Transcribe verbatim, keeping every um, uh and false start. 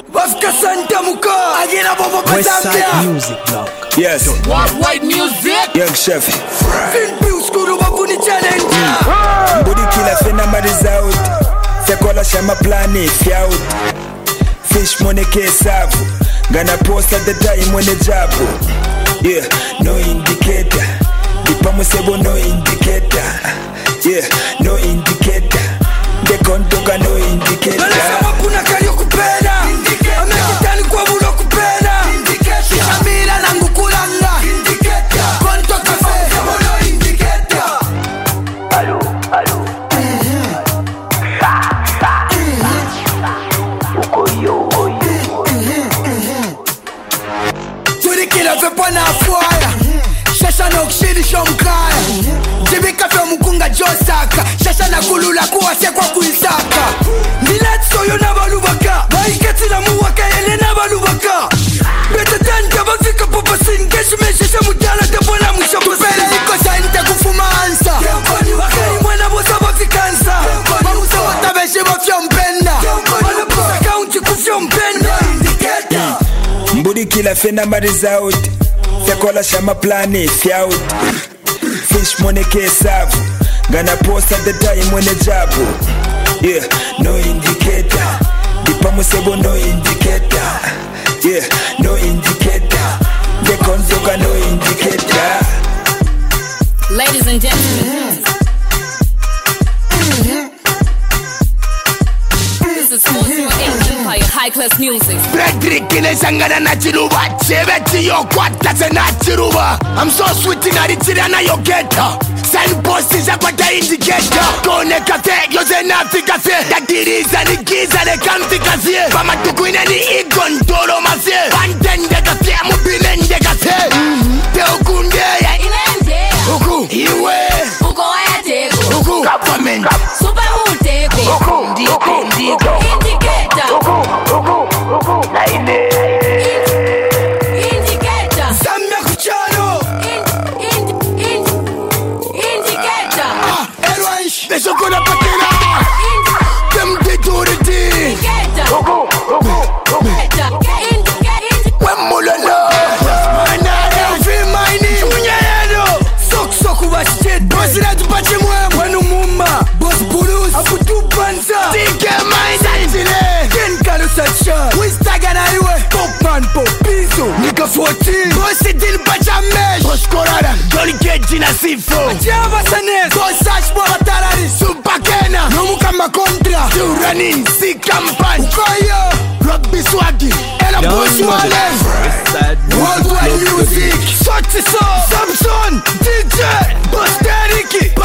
Bafka Santa Muka Agina Bobo Westside Music Blog. Yes. What white music? Young Chef. Fin Bills Kuru Bakuni Challenge. Budi kila fena marizout. Fekola shama plani fiaut. Fish money kesavu. Gonna post at the time when the jabu. Yeah, no indicator. Dipa musebo no indicator. Yeah, no indicator. De kontoka no indicator. Nalesama kuna kariyo kupenda. Amekitani kwa mulo kupenda. Shamila na ngukulanga. Konto kafe. No indicator. Allo, allo. Sa, sa, sa. Ukoyo, oyo. Turikila vepa na fuaya. Shasha na ukshiri shomkaya. Jibika fe mukunga josaka. Shasha na kulula kuwase kwa kuisaka. Miletso yo na balubaka. Baiketi na muwaka ele na balubaka. Bete tanta bafika popa singeshi meshesha mutala debona mushoku. Tupele iko sante kufuma ansa. Wakari mwena bosa bafikansa. Mamusa watabeshe bafya mpenda. Wanapusa kaunti kufya mpenda. Mbudi kila fena marizout. Fekola shama plani fiaut. Fish money kesavu. Gonna post at the time when the jabu. Yeah, no indicator. Dipa musebo no indicator. Yeah, no indicator. De kontoka no indicator. Ladies and gentlemen, this is Small eight Empire High Class Music. Frederick Kilesangana na chiruba. Chebeti yo kwata se na chiruba. I'm so sweet in a ritira na yo geta. Send bosses a kwata indicator. Kone kafe, yo se na fika fe. Dakiriza ni giza de kanti kafe. Pama tukuine ni igon toro mafye. Pantende kafe, mubinende kafe. Teo kunde ya Inende, uku. Iwe uko ayateko, uku. Government super muteko, Uku, uku, indicator, uku, uku, uku. Na ine. indicator, Samya kuchano. in, in, in, indicator, Erwansh Desho kona patena. Dem de duriti. indicator, Uku, uku, uku. indicator, Wemulolo Manare Fi maini Chunya yedo Sok sok uwa shit Boss redu pachi mwe Wenu mumba Boss bulus Afutu panza Tike maini Sanjile Ken kanu sacha Wistaga na iwe Popman popizo Nika fourteen Boss dil pacha mesh Boss korara Jolly keji na sifo Ajaba sanes Boss sash bora tarari Super kena Nomu kama kontra Surani Si kampani Ukoyo Rugby swaggy Ela boss wale Worldwide music, Sochi So, Samson, D J, Boss Deriki,